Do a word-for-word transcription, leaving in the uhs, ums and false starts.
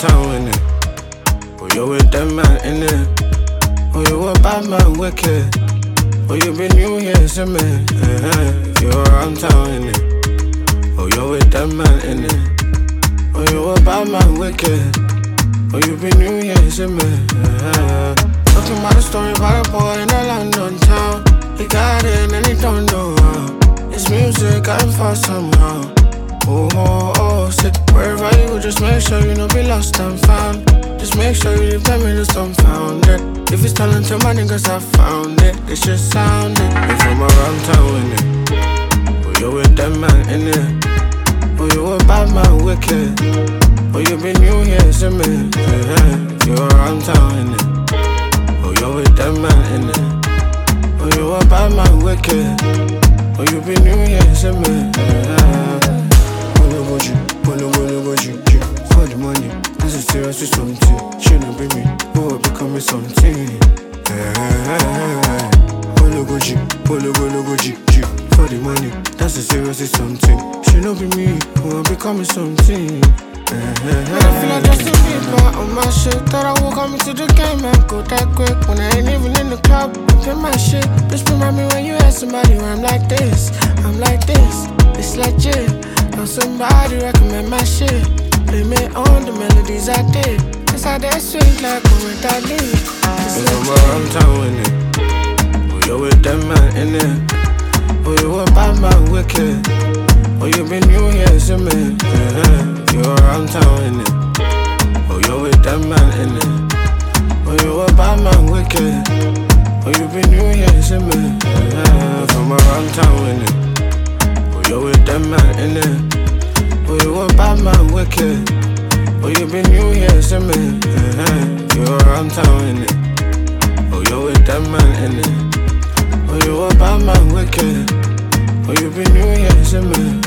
town in it. Oh, you with them man in it. Oh, you a bad man wicked. Oh, you been new here, see me. Uh-huh. You around town in it. Oh, you with them man in it. Oh, you a bad man wicked. Oh, you been new here, see me. Uh-huh. Talking about a story about a boy in a London town. He got it and he don't know how. His music got him far somehow. Oh, oh, oh, sit wherever you go, just make sure you don't be lost and found. Just make sure you leave them in the dumbfounded. If it's talent to my niggas, I found it. They should sound it. You from around town, innit? Oh, you with them man, innit? Oh, you a bad man, wicked. Oh, you been new here, see me. Yeah, you around town, innit? Oh, you with them man, innit? Oh, you a bad man, wicked. Oh, you been new here, see me. Yeah. Money, money, money, you, for the money, this is seriously something. Shouldn't be me, oh, becoming something. Money, money, money, money, you, for the money, that's a seriously something. Shouldn't be me, oh, becoming something. I feel like Justin Bieber on my shit. Thought I would come into the game and go that quick. When I ain't even in the club, pin my shit. Just remind me when you had somebody where I'm like this, I'm like this, it's legit. Now somebody recommend my shit. Blame it on the melodies I did. Cause I that sweet like when I did. It's I'm around town in it. Oh, you with them man in it. Oh, you a bad man wicked. Oh, you been new here, see me. Yeah, you around town in it. Oh, you with them man in it. Oh, you a bad man wicked. Oh, you been new here, see me. Yeah, from around town in it. You with them man in it. Oh, you a bad man wicked. Oh, you been new here, see me. Yeah, you around town in it. Oh, you with them man in it. Oh, you a bad man wicked. Oh, you been new here, see me.